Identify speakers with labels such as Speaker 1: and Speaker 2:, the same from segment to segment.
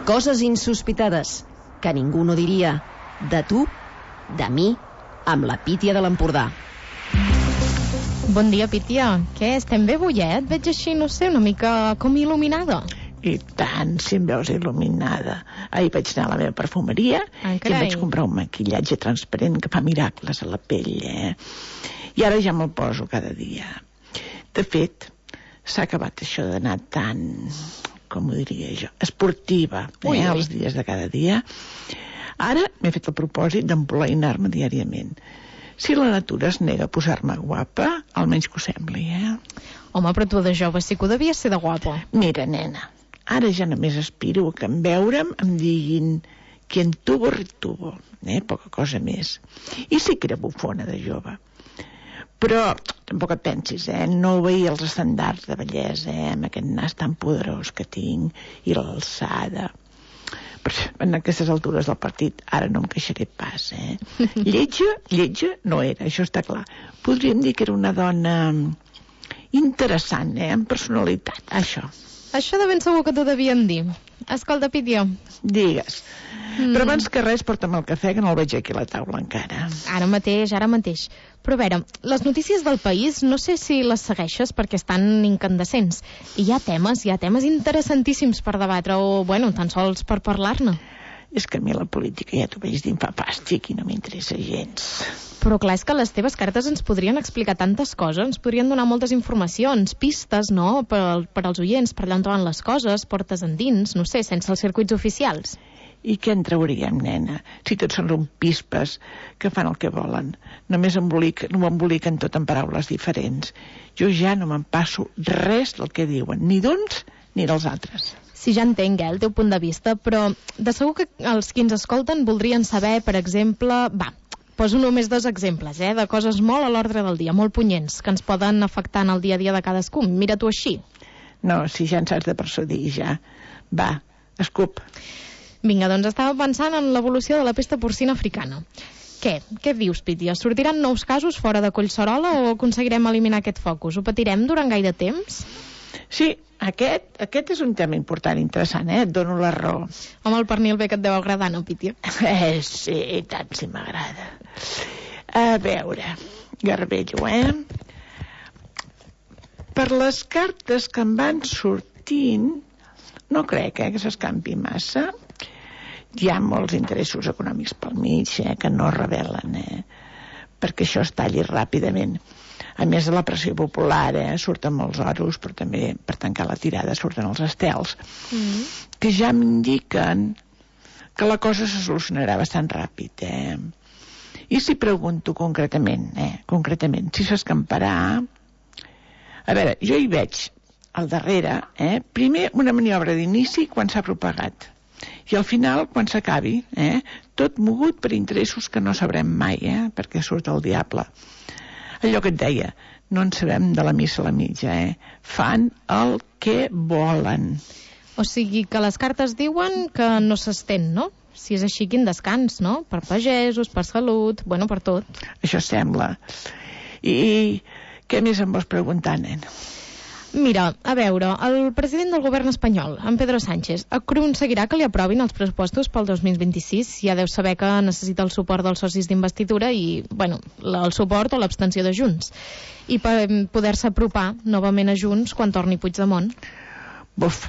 Speaker 1: Coses insospitades que ningú no diria. De tu, de mi, amb la Pítia de l'Empordà.
Speaker 2: Bon dia, Pítia. Què, estem bé avui, eh? Et veig així, no sé, una mica com il·luminada.
Speaker 3: I tant, si em veus il·luminada. Ahir vaig anar a la meva perfumeria i em vaig comprar un maquillatge transparent que fa miracles a la pell, I ara ja me'l poso cada dia. De fet, s'ha acabat això d'anar tan, com ho diria jo, esportiva, els dies de cada dia. Ara m'he fet el propòsit d'empolainar-me diàriament. Si la natura es nega a posar-me guapa, almenys que ho sembli,
Speaker 2: Home, però tu de jove sí que ho devies ser de guapa.
Speaker 3: Mira, nena, ara ja només aspiro que en veure'm em diguin quien tuvo retuvo, poca cosa més. I sí que era bufona de jove. Però tampoc et pensis, no obeir els estàndards de bellesa, amb aquest nas tan poderós que tinc i l'alçada. Però en aquestes altures del partit ara no em queixaré pas, Lletja no era, això està clar. Podríem dir que era una dona interessant, amb personalitat, això.
Speaker 2: Això de ben segur que t'ho devien dir. Escolta, Pítia.
Speaker 3: Digues. Però abans que res, porta'm el cafè, que no el veig aquí a la taula encara.
Speaker 2: Ara mateix. Però a veure, les notícies del país, no sé si les segueixes perquè estan incandescents. I hi ha temes interessantíssims per debatre, o, tan sols per parlar-ne.
Speaker 3: És que a mi la política ja t'ho veig dint fa pàstic i no m'interessa gens.
Speaker 2: Però clar, és que les teves cartes ens podrien explicar tantes coses, ens podrien donar moltes informacions, pistes, no?, per als oients, per allà on van les coses, portes endins, no sé, sense els circuits oficials.
Speaker 3: I què en trauríem, nena, si tots són rompispes que fan el que volen? Només ho emboliquen tot en paraules diferents. Jo ja no me'n passo res del que diuen, ni d'uns ni dels altres.
Speaker 2: Sí, ja entenc, el teu punt de vista, però de segur que els que ens escolten voldrien saber, per exemple, poso només 2 exemples, de coses molt a l'ordre del dia, molt punyents, que ens poden afectar en el dia a dia de cadascú. Mira tu així.
Speaker 3: No, si ja en saps de persuadir, ja. Va, escup.
Speaker 2: Vinga, doncs estava pensant en l'evolució de la pesta porcina africana. Què dius, Pítia? Sortiran nous casos fora de Collserola o aconseguirem eliminar aquest focus? Ho patirem durant gaire temps?
Speaker 3: Sí, aquest és un tema important, interessant, et dono la raó.
Speaker 2: Home, el pernil bé que et deu agradar, no, Pítia?
Speaker 3: Sí, i tant si m'agrada. A veure, garbello, Per les cartes que em van sortint, no crec que s'escampi massa. Hi ha molts interessos econòmics pel mig, que no es revelen, perquè això es talli ràpidament. A més de la pressió popular, surten molts oros, però també per tancar la tirada surten els estels, que ja m'indiquen que la cosa se solucionarà bastant ràpid. I si pregunto concretament, si s'escamparà... A veure, jo hi veig al darrere, primer una maniobra d'inici quan s'ha propagat, i al final quan s'acabi, tot mogut per interessos que no sabrem mai, perquè surt el diable. Allò que et deia, no en sabem de la missa a la mitja, fan el que volen.
Speaker 2: O sigui que les cartes diuen que no s'estén, no? Si és així, quin descans, no? Per pagesos, per salut, per tot.
Speaker 3: Això sembla. I què més em vols preguntar, nen?
Speaker 2: Mira, a veure, el president del govern espanyol, en Pedro Sánchez, aconseguirà que li aprovin els pressupostos pel 2026. Ja deu saber que necessita el suport dels socis d'investidura i, el suport o l'abstenció de Junts. I per poder-se apropar novament a Junts quan torni Puigdemont.
Speaker 3: Buf,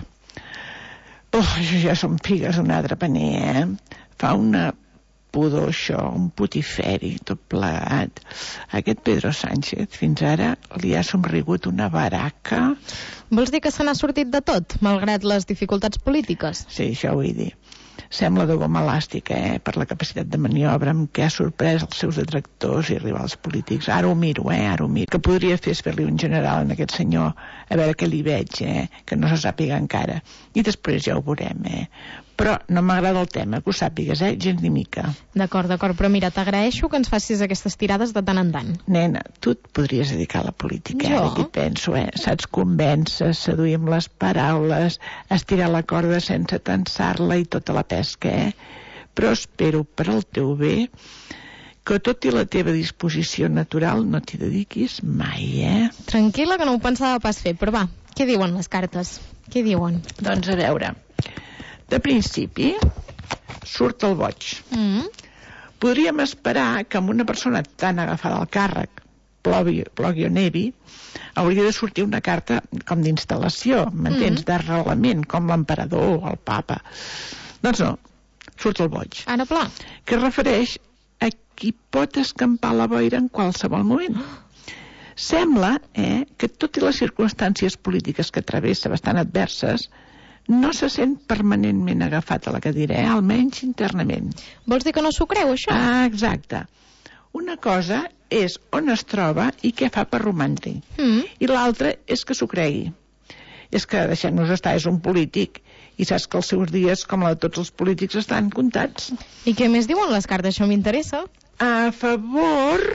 Speaker 3: això ja són figues d'un altre paner, Fa una pudor això, un putiferi, tot plegat. Aquest Pedro Sánchez fins ara li ha somrigut una baraca.
Speaker 2: Vols dir que se n'ha sortit de tot, malgrat les dificultats polítiques?
Speaker 3: Sí, això vull dir. Sembla de goma elàstica, per la capacitat de maniobra amb què ha sorprès els seus detractors i rivals polítics. Ara ho miro, ara ho miro. Que podria fer és fer-li un general en aquest senyor, a veure què li veig, que no se sàpiga encara. I després ja ho veurem, Però no m'agrada el tema, que ho sàpigues, gens ni mica.
Speaker 2: D'acord, però mira, t'agraeixo que ens facis aquestes tirades de tant en tant.
Speaker 3: Nena, tu et podries dedicar a la política,
Speaker 2: jo?
Speaker 3: Aquí penso, Saps convèncer, seduir amb les paraules, estirar la corda sense tensar-la i tota la pesca, Però espero, per al teu bé, que tot i la teva disposició natural no t'hi dediquis mai,
Speaker 2: Tranquil·la, que no ho pensava pas fer, però va, què diuen les cartes? Què diuen?
Speaker 3: Doncs a veure, De principi, surt el boig. Podríem esperar que amb una persona tan agafada al càrrec, plogui o nevi, hauria de sortir una carta com d'instal·lació, m'entens, d'arrelament, com l'emperador o el papa. Doncs no, surt el boig.
Speaker 2: Ara pla.
Speaker 3: Que es refereix a qui pot escampar la boira en qualsevol moment. Sembla que tot i les circumstàncies polítiques que travessa bastant adverses, no se sent permanentment agafat a la cadira, almenys internament.
Speaker 2: Vols dir que no s'ho creu, això?
Speaker 3: Ah, exacte. Una cosa és on es troba i què fa per romandre. I l'altra és que s'ho cregui. És que, deixem-nos estar, és un polític i saps que els seus dies, com la de tots els polítics, estan comptats.
Speaker 2: I què més diuen les cartes? Això m'interessa.
Speaker 3: A favor,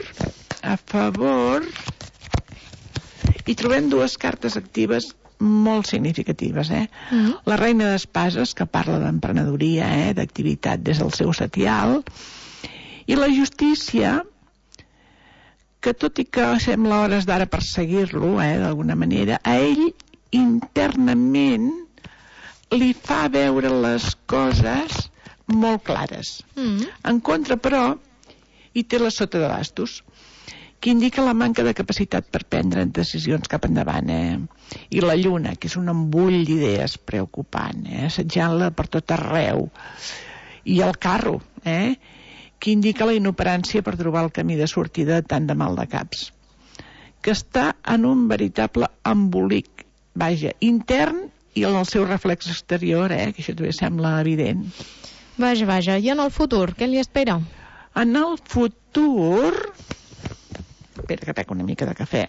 Speaker 3: hi trobem dues cartes actives molt significatives. La reina d'espases, que parla d'emprenedoria, d'activitat des del seu setial, i la justícia, que tot i que sembla hores d'ara perseguir-lo, d'alguna manera, a ell internament li fa veure les coses molt clares. En contra, però, hi té la sota de bastos, que indica la manca de capacitat per prendre decisions cap endavant, I la lluna, que és un embull d'idees preocupant, assetjant-la per tot arreu. I el carro, que indica la inoperància per trobar el camí de sortida tant de mal de caps. Que està en un veritable embolic, intern i en el seu reflex exterior, que això també sembla evident.
Speaker 2: Vaja, i en el futur, què li espera?
Speaker 3: En el futur... Espera, que bec una mica de cafè.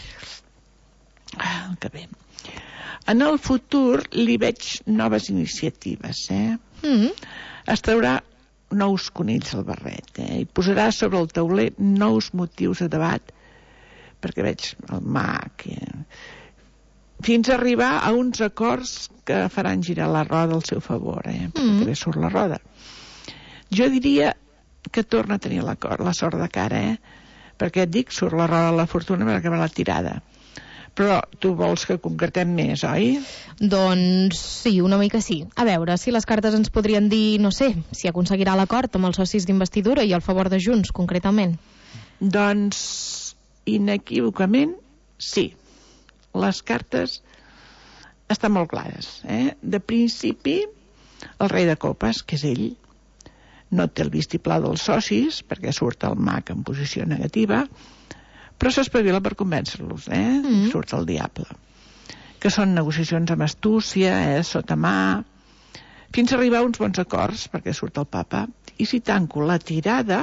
Speaker 3: Que bé. En el futur li veig noves iniciatives, Es traurà nous conills al barret, i posarà sobre el tauler nous motius de debat, perquè veig el mag, fins a arribar a uns acords que faran girar la roda al seu favor, perquè també surt la roda. Jo diria que torna a tenir la sort de cara, perquè et dic, surt la roda de la fortuna per acabar la tirada. Però tu vols que concretem més, oi?
Speaker 2: Doncs sí, una mica sí. A veure, si les cartes ens podrien dir, no sé, si aconseguirà l'acord amb els socis d'investidura i el favor de Junts, concretament.
Speaker 3: Doncs, inequívocament, sí. Les cartes estan molt clares. De principi, el rei de copes, que és ell, no té el vistiplau dels socis, perquè surt el mag en posició negativa, però s'espavila per convèncer-los, Surt el diable. Que són negociacions amb astúcia, sota mà, fins a arribar a uns bons acords, perquè surt el papa, i si tanco la tirada,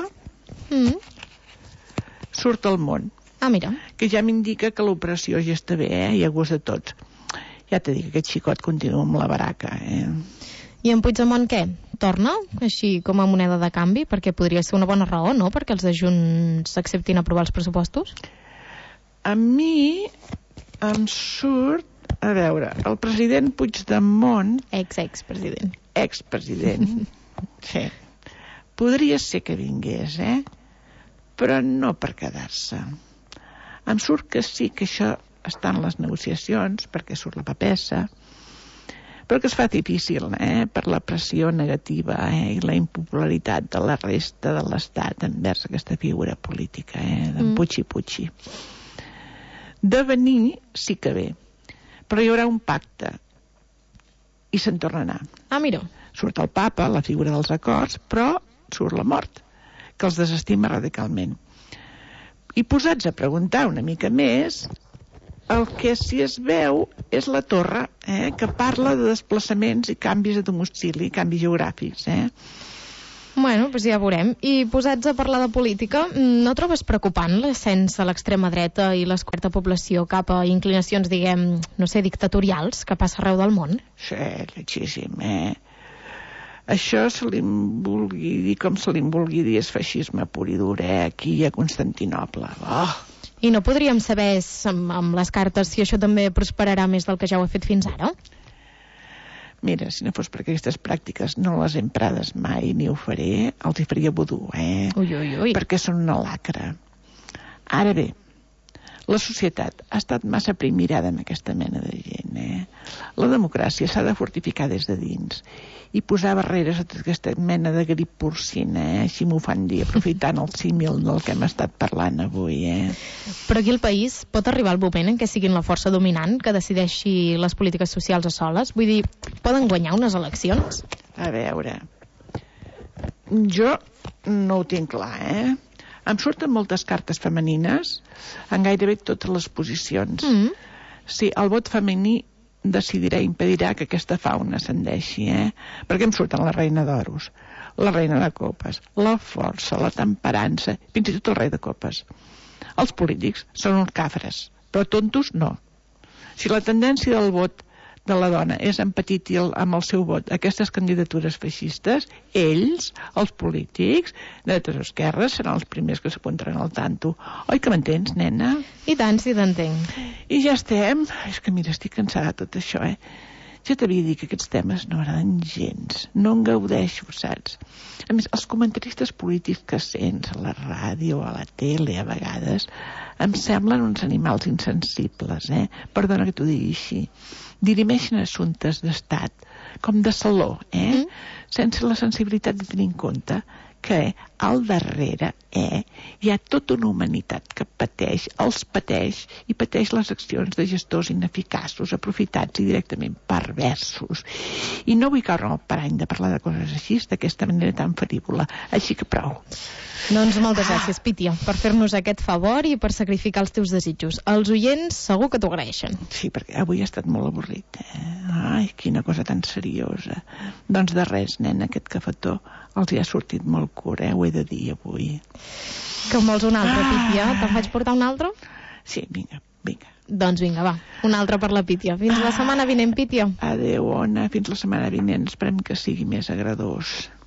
Speaker 3: surt el món.
Speaker 2: Ah, mira.
Speaker 3: Que ja m'indica que l'operació ja està bé, i a gust de tots. Ja t'he dit que aquest xicot continua amb la baraca,
Speaker 2: I en Puigdemont què? Torna, així com a moneda de canvi? Perquè podria ser una bona raó, no?, perquè els de Junts acceptin aprovar els pressupostos?
Speaker 3: A mi em surt... A veure, el president Puigdemont...
Speaker 2: Expresident.
Speaker 3: Sí. Podria ser que vingués, però no per quedar-se. Em surt que sí que això està en les negociacions, perquè surt la papessa, però que es fa difícil, per la pressió negativa i la impopularitat de la resta de l'Estat envers aquesta figura política, d'en Puig. De venir sí que ve, però hi haurà un pacte i se'n torna a anar.
Speaker 2: Ah, mira.
Speaker 3: Surt el papa, la figura dels acords, però surt la mort, que els desestima radicalment. I posats a preguntar una mica més, el que si es veu és la torre, que parla de desplaçaments i canvis de domicili, canvis geogràfics.
Speaker 2: Bueno, doncs ja veurem. I posats a parlar de política, no trobes preocupant l'ascens de l'extrema dreta i l'esquerda població cap a inclinacions, diguem, no sé, dictatorials que passa arreu del món?
Speaker 3: Sí, lletgíssim, Això se li vulgui dir com se li vulgui dir, és feixisme pur i dur, aquí a Constantinoble.
Speaker 2: I no podríem saber amb les cartes si això també prosperarà més del que ja ho ha fet fins ara?
Speaker 3: Mira, si no fos per aquestes pràctiques no les he emprades mai ni ho faré, els hi faria vudú,
Speaker 2: Ui.
Speaker 3: Perquè són una lacra. Ara bé, la societat ha estat massa primirada amb aquesta mena de gent, La democràcia s'ha de fortificar des de dins i posar barreres a tota aquesta mena de grip porcina, així m'ho fan dir, aprofitant el símil del que hem estat parlant avui.
Speaker 2: Però aquí el país pot arribar el moment en què siguin la força dominant que decideixi les polítiques socials a soles? Vull dir, poden guanyar unes eleccions?
Speaker 3: A veure, jo no ho tinc clar, Em surten moltes cartes femenines en gairebé totes les posicions. Sí, el vot femení decidirà, impedirà que aquesta fauna ascendeixi, Perquè em surten la reina d'oros, la reina de copes, la força, la temperança, fins i tot el rei de copes. Els polítics són uns cafres, però tontos no. Si la tendència del vot de la dona és empatir amb el seu vot aquestes candidatures feixistes, ells, els polítics, de dretes o esquerres, seran els primers que s'apuntaran al tanto. Oi que m'entens, nena?
Speaker 2: I tant, sí t'entenc.
Speaker 3: I ja estem. És que mira, estic cansada de tot això, Ja t'havia dit que aquests temes no m'agraden gens. No en gaudeixo, saps? A més, els comentaristes polítics que sents a la ràdio, a la tele, a vegades, em semblen uns animals insensibles, Perdona que t'ho digui així. Dirimeixen assumptes d'estat, com de saló, sense la sensibilitat de tenir en compte que al darrere hi ha tota una humanitat que pateix, els pateix i pateix les accions de gestors ineficaços, aprofitats i directament perversos. I no vull caure en el parany de parlar de coses així d'aquesta manera tan ferívola, així que prou.
Speaker 2: Doncs moltes gràcies, Pítia, per fer-nos aquest favor i per sacrificar els teus desitjos. Els oients segur que t'ho agraeixen.
Speaker 3: Sí, perquè avui ha estat molt avorrit, Ai, quina cosa tan seriosa. Doncs de res, nena, aquest cafetó els hi ha sortit molt curt, ho he de dir avui.
Speaker 2: Que en vols un altre, Pítia? Te'n faig portar un altre?
Speaker 3: Sí, vinga.
Speaker 2: Doncs vinga, va, un altre per la Pítia. Fins la setmana vinent, Pítia.
Speaker 3: Adéu, Ona, fins la setmana vinent. Esperem que sigui més agradós.